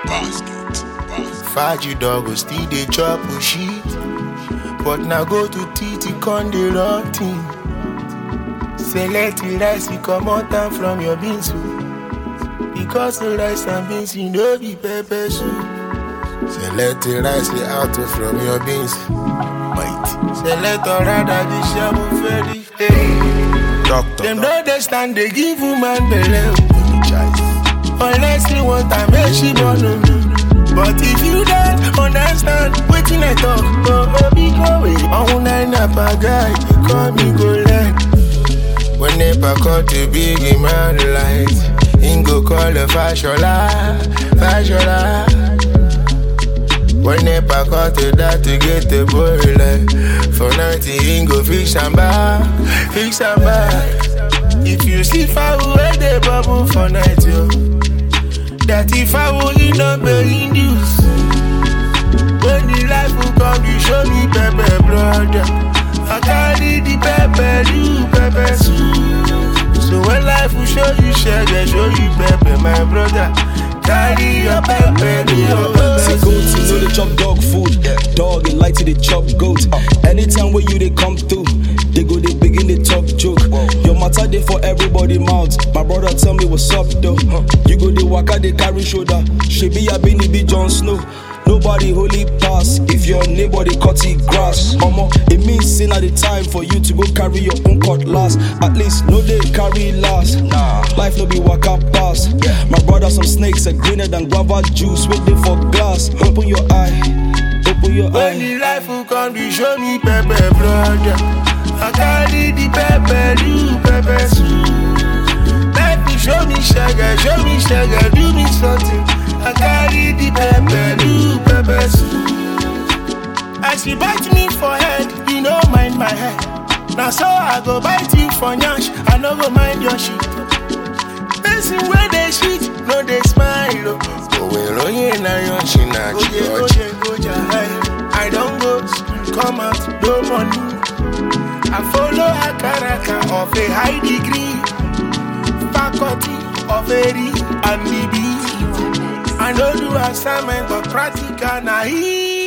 Faji dog go still dey chop shit, but now go to titi con dey rotting. Select the rice, you come out and from your beans because the rice and beans you know be pepper soup. Select the rice out from your beans. Wait. Select or rather the shabu ferry. Doctor. Them don't understand they give woman belly. Unless you want to make she born. But if you don't understand wetin I talk, oh be go away. On nine up a guy, call me go learn. When they pack out the big man light, he go call the fashola. When they pack out the that to get the boy like, for 90 he go fix and back. If you see fire where they bubble for night, yo, that if I will eat not be induced. When the life will come, you show me pepper, brother. I carry the pepper, you pepper soup. So when life will show you sugar, show you pepper, my brother. Carry your pepper, your pepper. See goats, you know they chop dog food. Dog, it like to they chop goat. Anytime when you they come through, they go they begin they talk joke. Your matter they for everybody mouth. My brother tell me what's up though. You go they waka they carry shoulder. She be a Benny be Jon Snow. Nobody holy pass if your neighbor they cut it grass. It means sin at the time for you to go carry your own cutlass. At least no they carry last. Life no be waka pass. My brother some snakes are greener than guava juice waiting for glass. Open your eye. When the life will come, you show me pepper, brother. I carry the pepper, you pepper soup. Life will show me sugar, do me something. I carry the pepper, you pepper soup. As you bite me for head, you no mind my head. Now so I go bite you for nyash, I no go mind your shit. Person where they shit, no they smile. I don't go school, come out, no money. I follow a character of a high degree, faculty of a and the I don't do assignment but practical naive.